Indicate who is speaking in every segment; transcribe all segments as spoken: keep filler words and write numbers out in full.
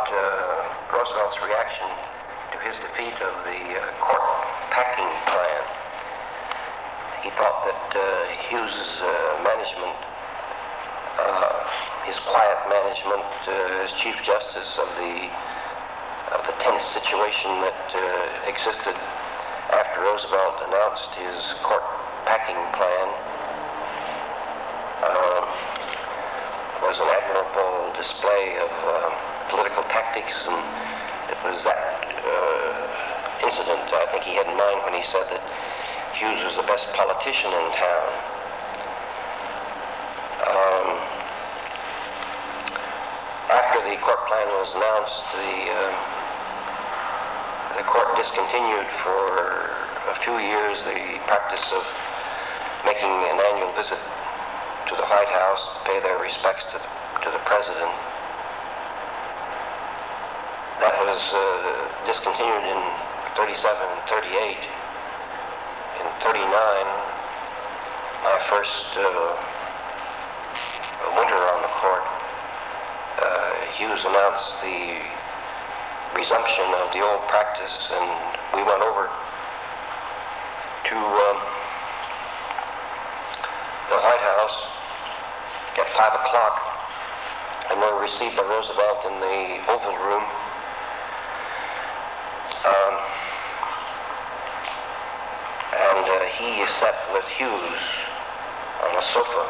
Speaker 1: uh, Roosevelt's reaction to his defeat of the uh, court packing plan. He thought that uh, Hughes's uh, management, uh, his quiet management uh, as Chief Justice of the of the tense situation that uh, existed after Roosevelt announced his court packing plan, uh, was an admirable display of uh, political tactics, and it was that uh, incident I think he had in mind when he said that Hughes was the best politician in town. Um, after the court plan was announced, the uh, the court discontinued for a few years the practice of making an annual visit to the White House to pay their respects to the, to the president. That was uh, discontinued in thirty-seven and thirty-eight. In thirty-nine, my first uh, winter on the court, uh, Hughes announced the resumption of the old practice, and we went over to um, the White House at five o'clock, and we were received by Roosevelt in the Oval Room. Um, and uh, he sat with Hughes on a sofa,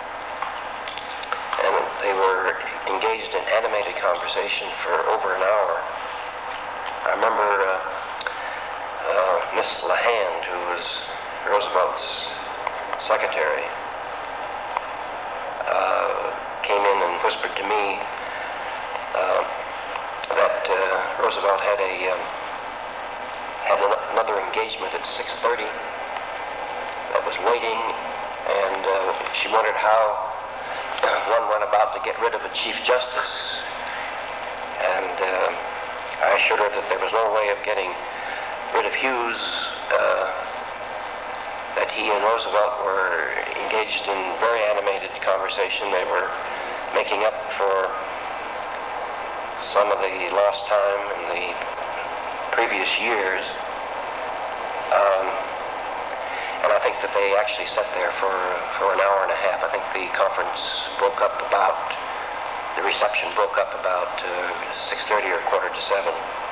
Speaker 1: and they were engaged in animated conversation for over an hour. I remember uh, uh, Miss LaHand, who was Roosevelt's secretary, uh, came in and whispered to me uh, that uh, Roosevelt had a um, had an- another engagement at six thirty that was waiting, and uh, she wondered how one went about to get rid of a Chief Justice. And uh, I assured her that there was no way of getting rid of Hughes, uh, that he and Roosevelt were engaged in very animated conversation. They were making up for some of the lost time in the previous years. Um, and I think that they actually sat there for, for an hour and a half. I think the conference broke up about, the reception broke up about uh, six thirty or quarter to seven.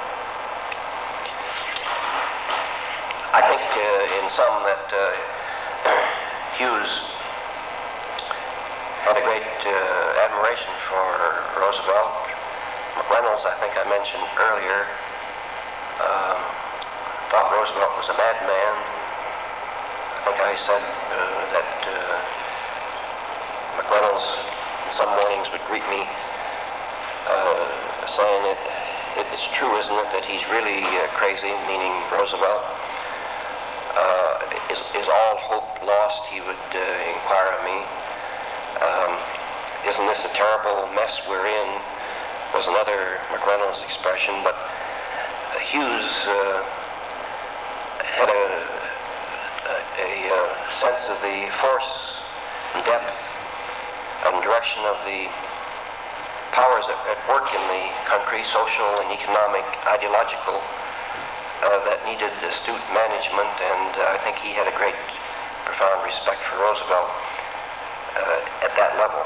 Speaker 1: I think uh, in sum that uh, Hughes had a great uh, admiration for Roosevelt. McReynolds, I think I mentioned earlier, uh, thought Roosevelt was a madman. I think I said uh, that uh, McReynolds in some mornings would greet me uh, saying it, it, it's true, isn't it, that he's really uh, crazy, meaning Roosevelt. Uh, is, is all hope lost, he would uh, inquire of me. Um, isn't this a terrible mess we're in, was another McReynolds expression, but uh, Hughes uh, had a, a, a uh, sense of the force and depth and direction of the powers at, at work in the country, social and economic, ideological, uh, that needed astute management, and uh, I think he had a great, profound respect for Roosevelt uh, at that level.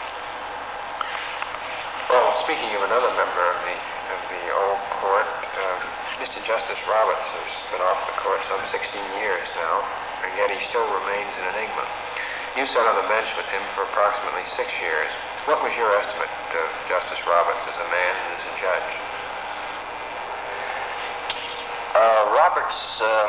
Speaker 2: Well, speaking of another member of the of the old court, uh, Mister Justice Roberts has been off the court some sixteen years now, and yet he still remains an enigma. You sat on the bench with him for approximately six years. What was your estimate of Justice Roberts as a man and as a judge?
Speaker 1: Uh, Roberts uh,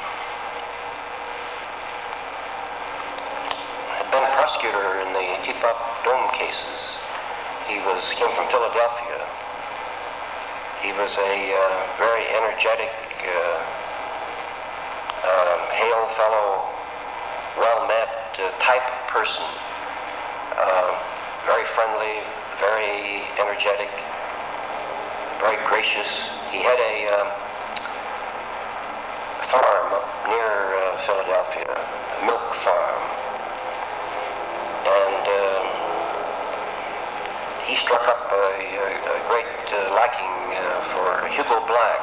Speaker 1: had been a prosecutor in the Teapot Dome cases. He was came from Philadelphia. He was a uh, very energetic, uh, uh, hail fellow, well-met uh, type person. Uh, very friendly, very energetic, very gracious. He had a um, farm up near uh, Philadelphia, a milk farm. And uh, he struck up a, a, a great uh, liking uh, for Hugo Black.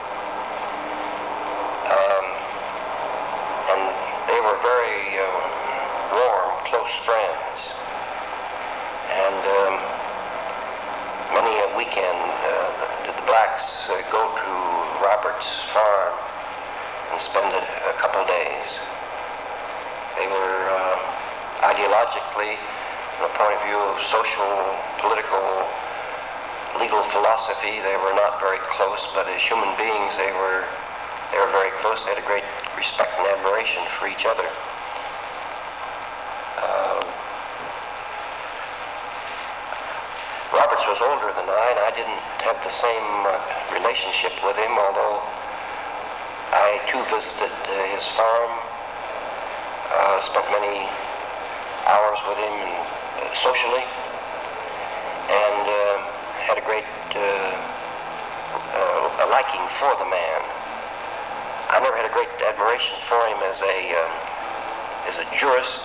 Speaker 1: Um, and they were very uh, warm, close friends. And um, many a weekend uh, did the Blacks uh, go to Robert's farm and spend a, a couple days. They were uh, ideologically, from the point of view of social, political, legal philosophy, they were not very close, but as human beings they were they were very close. They had a great respect and admiration for each other. Uh, Roberts was older than I, and I didn't have the same uh, relationship with him, although I too visited uh, his farm, uh, spent many hours with him and, uh, socially, and uh, had a great uh, uh, a liking for the man. I never had a great admiration for him as a uh, as a jurist.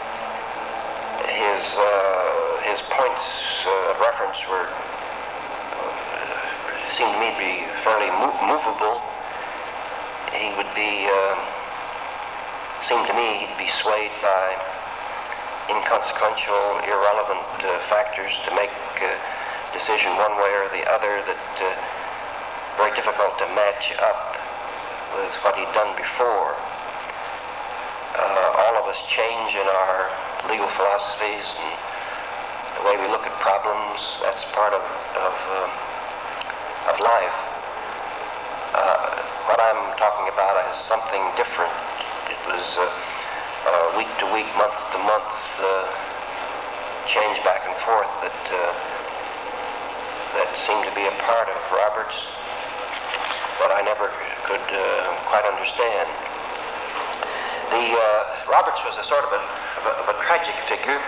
Speaker 1: His uh, his points uh, of reference were uh, seemed to me to be fairly mo- movable. He would be uh, seemed to me he'd be swayed by inconsequential, irrelevant uh, factors to make a decision one way or the other that uh, very difficult to match up with what he'd done before. Uh, all of us change in our legal philosophies and the way we look at problems. That's part of of, uh, of life. Uh, what I'm talking about is something different. It was uh, uh, week to week, month to month, uh, change back and forth that uh, that seemed to be a part of Roberts, but I never could uh, quite understand. The uh, Roberts was a sort of a, of a, of a tragic figure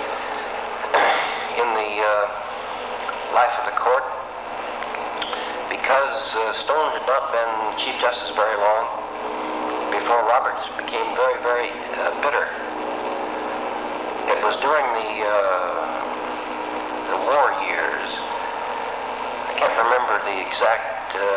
Speaker 1: in the uh, life of the court, because uh, Stone had not been Chief Justice very long before Roberts became very, very uh, bitter. It was during the uh, the war years. I can't remember the exact uh,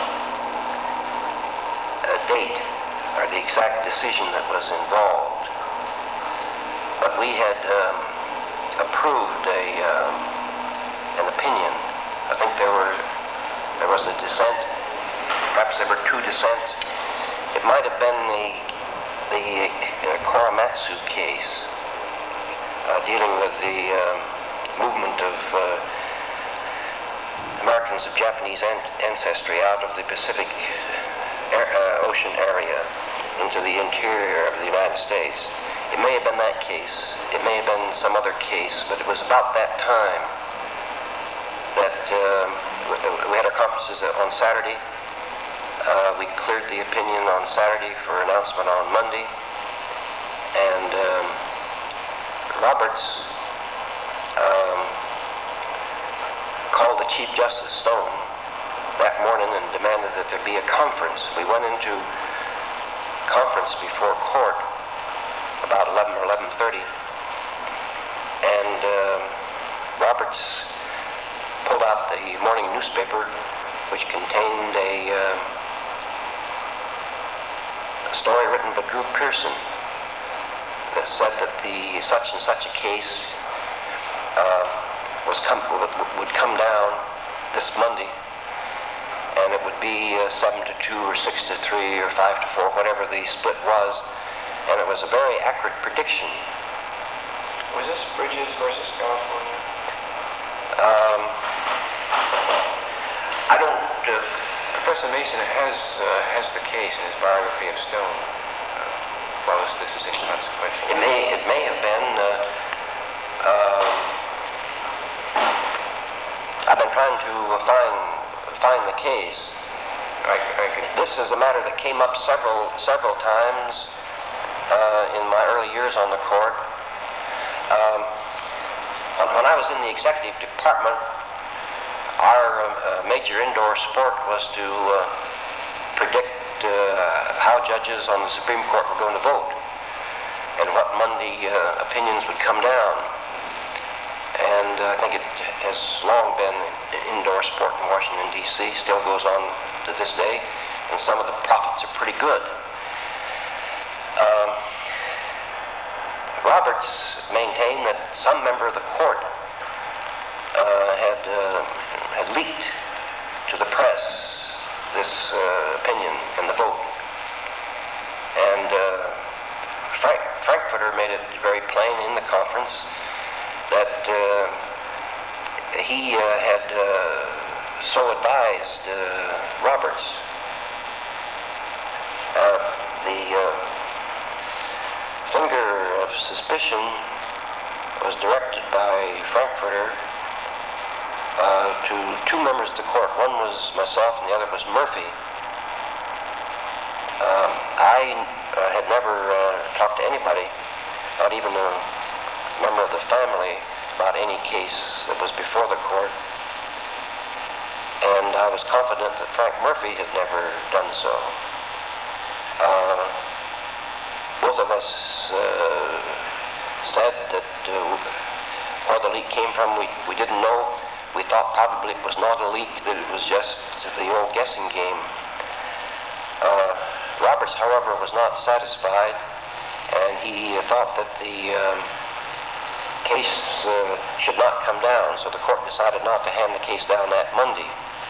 Speaker 1: uh, date or the exact decision that was involved, but we had um, approved a um, an opinion. I think there were there was a dissent. Perhaps there were two dissents. It might have been the the uh, Korematsu case uh, dealing with the uh, movement of uh, Americans of Japanese an- ancestry out of the Pacific air, uh, Ocean area into the interior of the United States. It may have been that case. It may have been some other case, but it was about that time that um, we had our conferences on Saturday. Uh, we cleared the opinion on Saturday for announcement on Monday, and um, Roberts um, called the Chief Justice Stone that morning and demanded that there be a conference. We went into conference before court about eleven or eleven thirty, and um, Roberts pulled out the morning newspaper, which contained a, uh, a story written by Drew Pearson that said that the such and such a case uh, was come would, would come down this Monday, and it would be uh, seven to two or six to three or five to four, whatever the split was, and it was a very accurate prediction.
Speaker 2: Was this Bridges versus California?
Speaker 1: Um, I don't. Uh,
Speaker 2: Professor Mason has uh, has the case in his biography of Stone. Uh, well, this, this is inconsequential.
Speaker 1: It may it may have been. Uh, uh, I've been trying to find find the case.
Speaker 2: I, I could.
Speaker 1: This is a matter that came up several several times uh, in my early years on the court. Um, when I was in the executive department, our uh, major indoor sport was to uh, predict uh, how judges on the Supreme Court were going to vote and what Monday uh, opinions would come down. And uh, I think it has long been an indoor sport in Washington, D C, still goes on to this day, and some of the profits are pretty good. Um, Roberts maintained that some member of the court uh, had, uh, had leaked to the press this uh, opinion and the vote. And uh, Frank, Frankfurter made it very plain in the conference that uh, he uh, had uh, so advised uh, Roberts. Uh, the uh, finger of suspicion was directed by Frankfurter uh, to two members of the court. One was myself and the other was Murphy. Um, I uh, had never uh, talked to anybody, not even a member of the family, about any case that was before the court. And I was confident that Frank Murphy had never done so. Uh, both of us uh, said that uh, where the leak came from, we, we didn't know. We thought probably it was not a leak, that it was just the old guessing game. Uh, Roberts, however, was not satisfied, and he uh, thought that the um, case uh, should not come down, so the court decided not to hand the case down that Monday.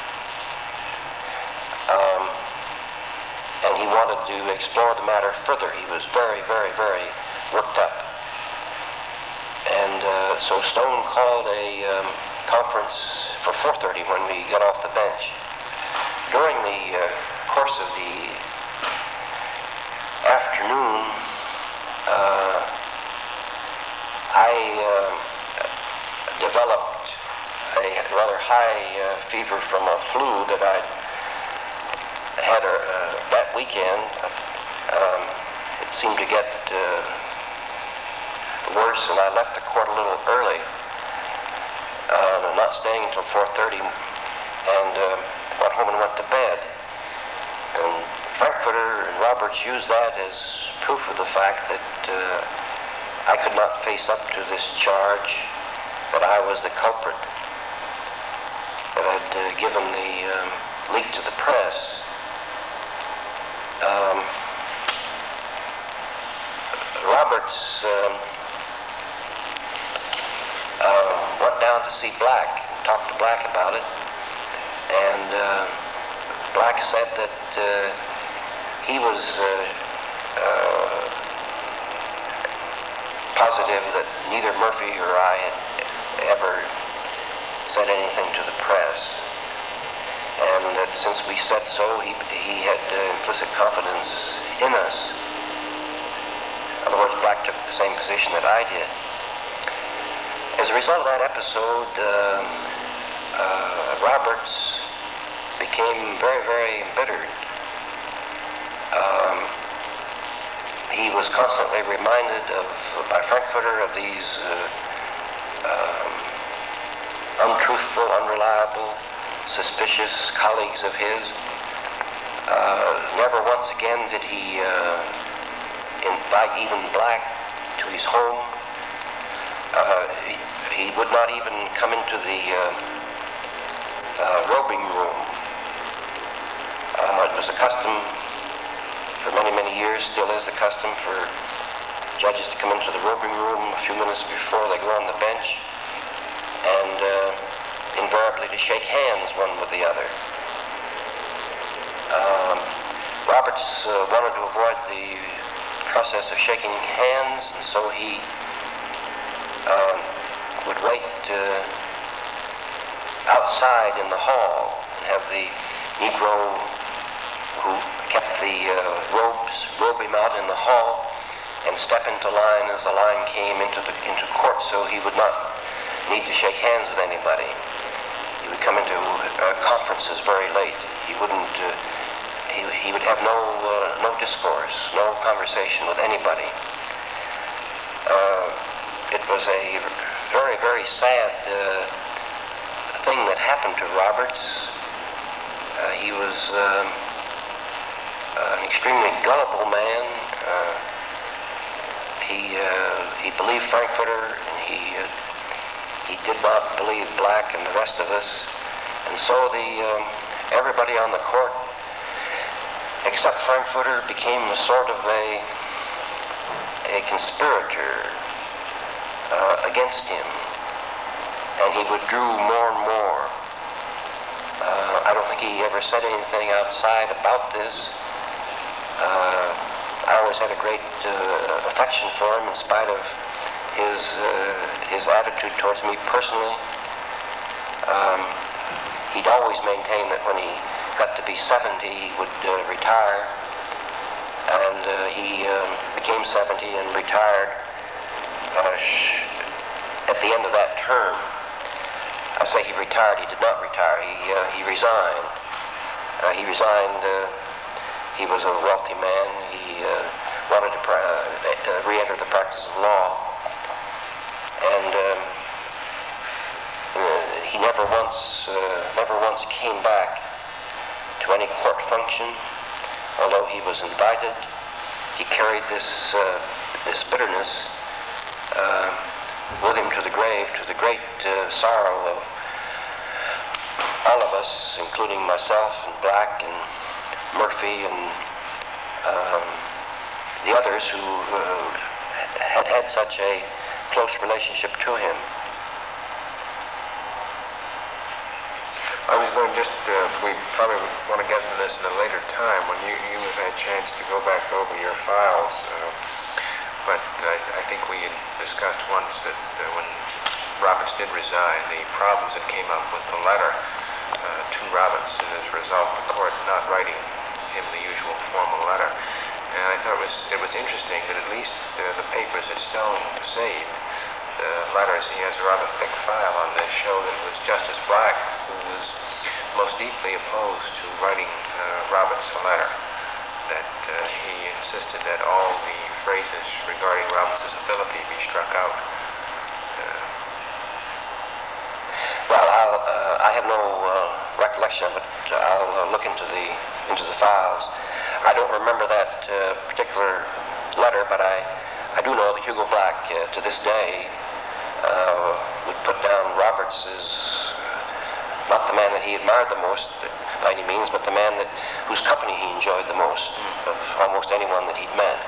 Speaker 1: Um, and he wanted to explore the matter further. He was very, very, very worked up. And uh, so Stone called a um, conference for four thirty when we got off the bench. During the uh, course of the afternoon, uh, I uh, developed a rather high uh, fever from a flu that I had uh, that weekend. Um, it seemed to get uh, worse, and I left the court a little early, uh, not staying until four thirty, and uh, went home and went to bed. And Frankfurter and Roberts used that as proof of the fact that uh, I could not face up to this charge, that I was the culprit, that I'd uh, given the um, leak to the press. Um, Roberts um, uh, went down to see Black, and talked to Black about it, and uh, Black said that uh, he was uh, uh, positive that neither Murphy or I had ever said anything to the press, and that since we said so, he, he had uh, implicit confidence in us. In other words, Black took the same position that I did. As a result of that episode, uh, uh, Roberts became very, very embittered. Um, he was constantly reminded of, by Frankfurter, of these uh, um, untruthful, unreliable, suspicious colleagues of his. Uh, never once again did he uh, invite even Black to his home. Uh, he, he would not even come into the uh, uh, robing room. Uh, it was a custom for many, many years, still is the custom for judges to come into the robing room a few minutes before they go on the bench, and uh, invariably to shake hands one with the other. Um, Roberts uh, wanted to avoid the process of shaking hands, and so he um, would wait uh, outside in the hall and have the Negro who kept the uh, robes robe him out in the hall and step into line as the line came into the into court, so he would not need to shake hands with anybody. He would come into uh, conferences very late. He wouldn't. Uh, he, he would have no uh, no discourse, no conversation with anybody. Uh, it was a very, very sad uh, thing that happened to Roberts. Uh, he was um, an extremely gullible man. Uh, he uh, he believed Frankfurter, and he uh, he did not believe Black and the rest of us. And so the um, everybody on the court, except Frankfurter, became a sort of a, a conspirator uh, against him. And he withdrew more and more. Uh, I don't think he ever said anything outside about this. Uh, I always had a great uh, affection for him in spite of his uh, his attitude towards me personally. Um, he'd always maintained that when he got to be seventy, he would uh, retire. And uh, he um, became seventy and retired. Uh, at the end of that term, I say he retired, he did not retire, he, uh, he resigned. Uh, he resigned, uh, he was a wealthy man, he uh, wanted to pra- uh, re-enter the practice of law. And um, uh, he never once, uh, never once came back to any court function, although he was invited. He carried this, uh, this bitterness uh, with him to the grave, to the great uh, sorrow of all of us, including myself and Black and Murphy and um, the others who uh, had had such a close relationship to him.
Speaker 2: I was going just, uh, we probably want to get into this at a later time when you, you have had a chance to go back over your files. Uh, but I, I think we had discussed once that uh, when Roberts did resign, the problems that came up with the letter uh, to Roberts, and as a result, the court not writing him the usual formal letter. And I thought it was, it was interesting that at least uh, the papers that Stone saved, the letters, he has a rather thick file on this, show that it was Justice Black who was most deeply opposed to writing uh, Roberts a letter, that uh, he insisted that all the phrases regarding Roberts' ability be struck out. Uh,
Speaker 1: well, I'll, uh, I have no uh, recollection of it. I'll uh, look into the into the files. I don't remember that uh, particular letter, but I, I do know that Hugo Black, uh, to this day, uh, would put down Roberts as not the man that he admired the most by any means, but the man that whose company he enjoyed the most of almost anyone that he'd met.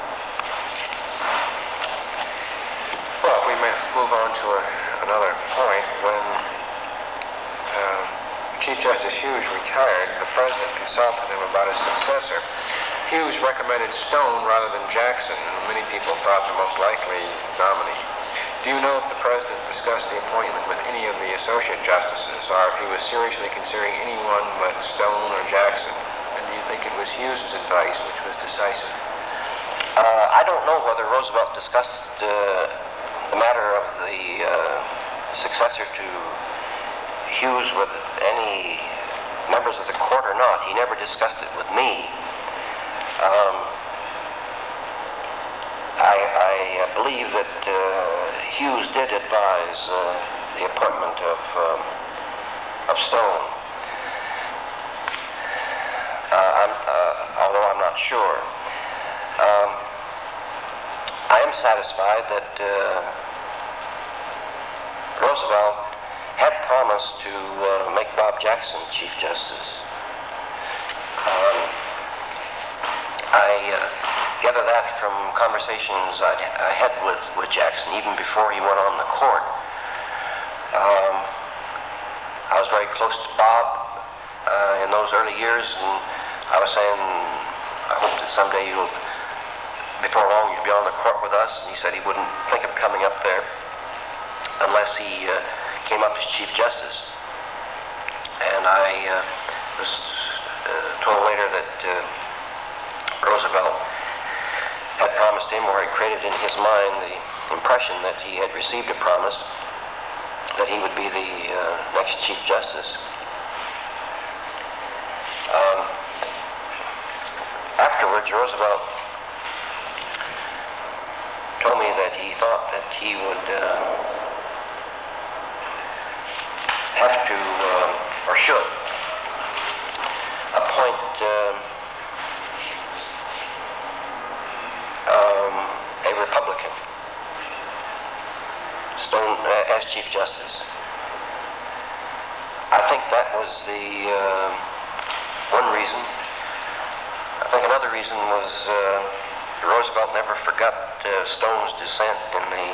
Speaker 2: Well, we may move on to a, another point. When uh, Chief Justice Hughes retired, the President consulted him about his successor. Hughes recommended Stone rather than Jackson, and many people thought the most likely nominee. Do you know if the President discussed the appointment with any of the associate justices, or if he was seriously considering anyone but Stone or Jackson? And do you think it was Hughes' advice which was decisive?
Speaker 1: Uh, I don't know whether Roosevelt discussed uh, the matter of the uh, successor to Hughes with any members of the court or not. He never discussed it with me. Um, I, I uh, believe that uh, Hughes did advise uh, the appointment of, um, of Stone. Uh, I'm, uh, although I'm not sure. Um, I am satisfied that uh, Roosevelt had promised to uh, make Bob Jackson Chief Justice. Um, I uh, gather that from conversations I, I had with, with Jackson, even before he went on the court. Um, I was very close to Bob uh, in those early years, and I was saying, I hope that someday you'll, before long, you'll be on the court with us. And he said he wouldn't think of coming up there unless he uh, came up as Chief Justice. And I uh, was uh, told later that uh, Roosevelt had promised him, or had created in his mind the impression that he had received a promise that he would be the uh, next Chief Justice. Um, afterwards, Roosevelt told me that he thought that he would uh, have to, uh, or should, appoint uh, um, a Republican, Stone uh, as Chief Justice. I think that was the uh, one reason. I think another reason was uh, Roosevelt never forgot uh, Stone's dissent in the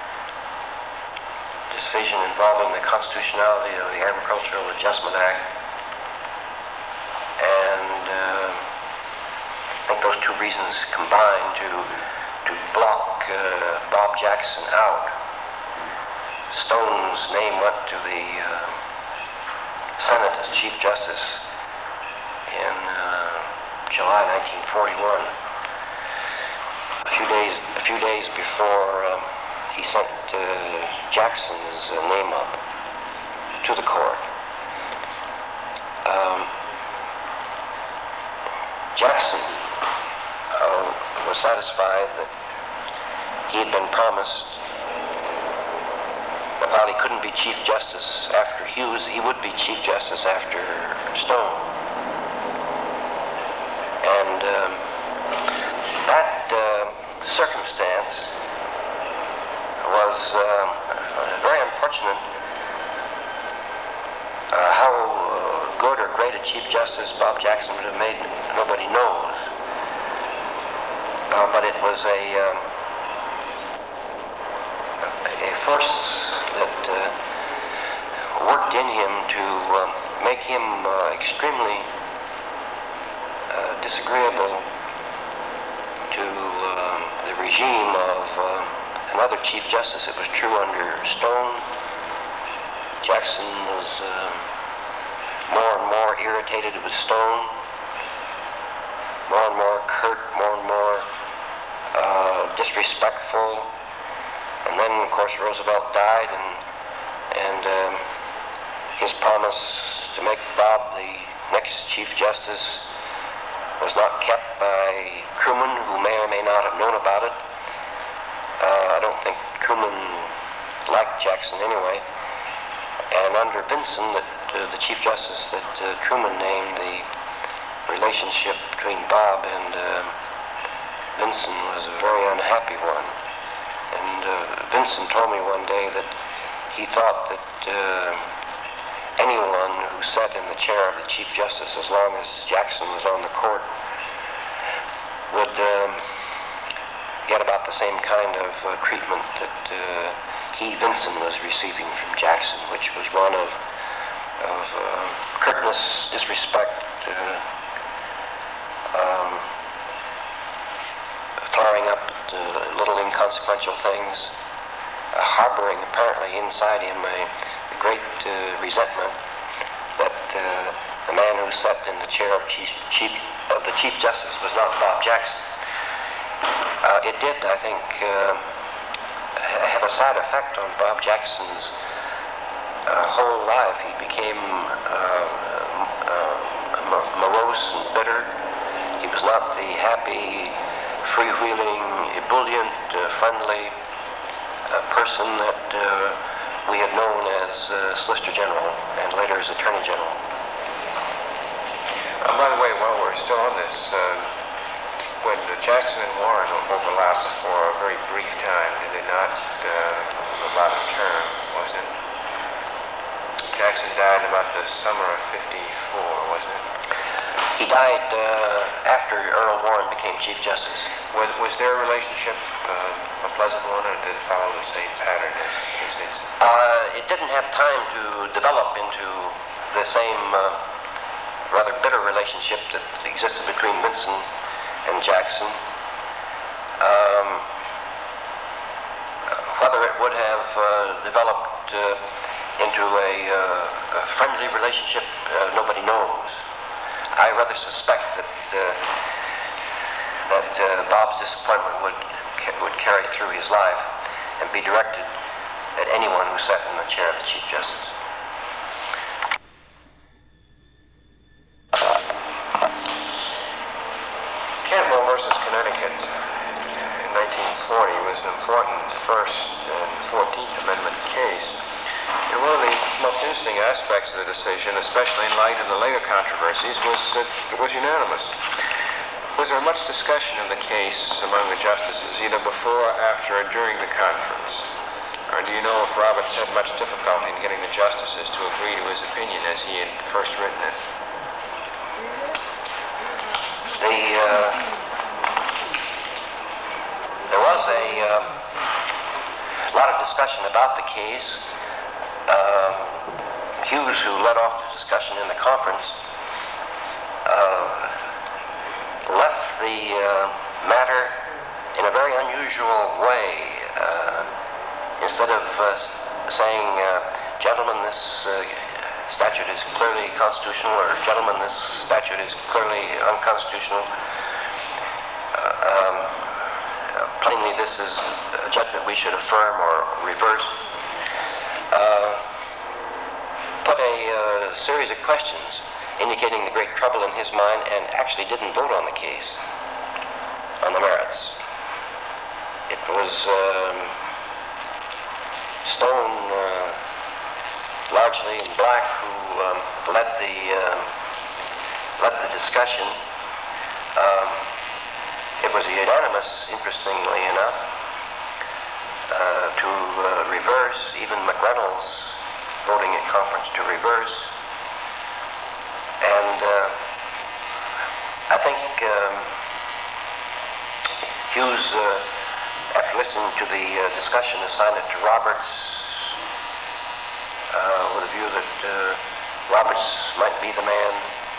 Speaker 1: decision involving the constitutionality of the Agricultural Adjustment Act. And uh, I think those two reasons combined to, to block uh, Bob Jackson out. Stone's name went to the uh, Senate as Chief Justice in uh, July nineteen forty-one. A few days, a few days before um, he sent uh, Jackson's uh, name up to the court. Um, Jackson uh, was satisfied that he had been promised that while he couldn't be Chief Justice after Hughes, he would be Chief Justice after Stone. And um, that uh, circumstance was um, very unfortunate. Uh, how uh, good or great a Chief Justice Bob Jackson would have made, nobody knows. Uh, but it was a, um, a force that uh, worked in him to um, make him uh, extremely uh, disagreeable to um, the regime of uh, another Chief Justice. It was true under Stone. Jackson was uh, more and more irritated with Stone, more and more curt, more and more uh, disrespectful. And then, of course, Roosevelt died, and and um, his promise to make Bob the next Chief Justice was not kept by Truman, who may or may not have known about it. Uh, I don't think Truman liked Jackson anyway. And under Vinson, that uh, the Chief Justice that uh, Truman named, the relationship between Bob and uh, Vinson was a very unhappy one. And uh, Vinson told me one day that he thought that uh, anyone who sat in the chair of the Chief Justice as long as Jackson was on the court would um, get about the same kind of uh, treatment that uh, he, Vinson, was receiving from Jackson, which was one of, of uh, curtness, disrespect, uh, um, flaring up at uh, little inconsequential things, uh, harboring apparently inside him a, a great uh, resentment that uh, the man who sat in the chair of, chief, chief, of the Chief Justice was not Bob Jackson. Uh, it did, I think, uh, have a side effect on Bob Jackson's uh, whole life. He became uh, uh, morose and bitter. He was not the happy, freewheeling, ebullient, uh, friendly uh, person that uh, we had known as uh, Solicitor General and later as Attorney General.
Speaker 2: Uh, by the way, while we're still on this, uh, when uh, Jackson and Warren overlapped for a very brief time, did they not? Uh, about a term, wasn't it? Jackson died about the summer of fifty-four, wasn't it?
Speaker 1: He died uh, after Earl Warren became Chief Justice.
Speaker 2: Was, was their relationship uh, a pleasant one, or did it follow the same pattern as, as his?
Speaker 1: Uh, it didn't have time to develop into the same uh, rather bitter relationship that existed between Vinson and Jackson. Um, whether it would have uh, developed uh, into a, uh, a friendly relationship, uh, nobody knows. I rather suspect that uh, that uh, Bob's disappointment would would carry through his life and be directed at anyone who sat in the chair of the Chief Justice.
Speaker 2: Cantwell versus Connecticut in nineteen forty was an important First and Fourteenth Amendment case. And one of the most interesting aspects of the decision, especially in light of the later controversies, was that it was unanimous. Was there much discussion of the case among the justices, either before, after, or during the conference? Or do you know if Roberts had much difficulty in getting the justices to agree to his opinion as he had first written it?
Speaker 1: The, uh, there was a uh, lot of discussion about the case. Uh, Hughes, who led off the discussion in the conference, uh, left the uh, matter in a very unusual way. Uh, instead of uh, saying, uh, gentlemen, this uh, statute is clearly constitutional, or gentlemen, this statute is clearly unconstitutional, uh, um, plainly this is a judgment we should affirm or reverse, uh, put a uh, series of questions indicating the great trouble in his mind, and actually didn't vote on the case, on the merits. It was um, Stone, uh, largely in black, who um, led the um, led the discussion. Um, it was unanimous, interestingly enough, uh, to uh, reverse. Even McReynolds voting in conference to reverse. And uh, I think um, Hughes, uh, after listening to the uh, discussion, assigned it to Roberts uh, with a view that uh, Roberts might be the man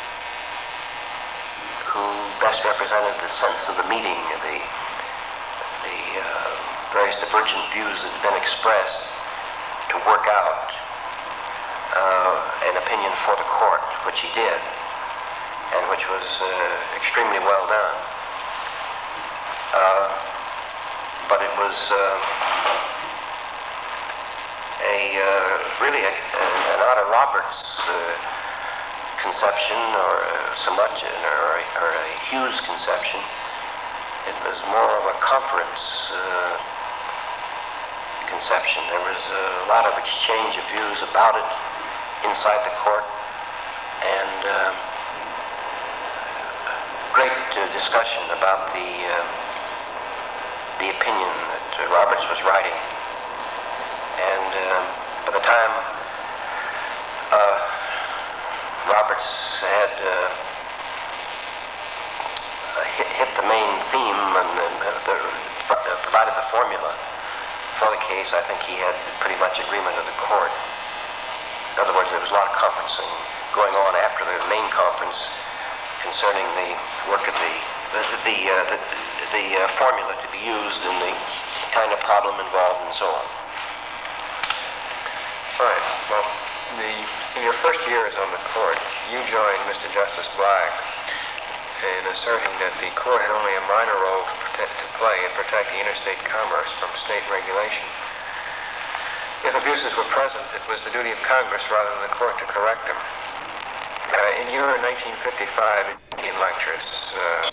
Speaker 1: who best represented the sense of the meeting, the, the uh, various divergent views that had been expressed, to work out Uh, an opinion for the court, which he did, and which was uh, extremely well done. Uh, but it was uh, a uh, really a, a, not a Roberts uh, conception, or uh, so much, or a, or a Hughes conception. It was more of a conference uh, conception. There was a lot of exchange of views about it inside the court, and uh, great uh, discussion about the uh, the opinion that uh, Roberts was writing. And uh, by the time uh, Roberts had uh, hit, hit the main theme and, and uh, the, uh, provided the formula for the case, I think he had pretty much agreement of the court. In other words, there was a lot of conferencing going on after the main conference concerning the work of the the the, uh, the, the uh, formula to be used and the kind of problem involved and so on.
Speaker 2: Fine. Well, the, in your first years on the court, you joined Mister Justice Black in asserting that the court had only a minor role to, protect, to play in protecting interstate commerce from state regulation. If abuses were present, it was the duty of Congress rather than the court to correct them. Uh, in your nineteen fifty-five Indian lectures, uh,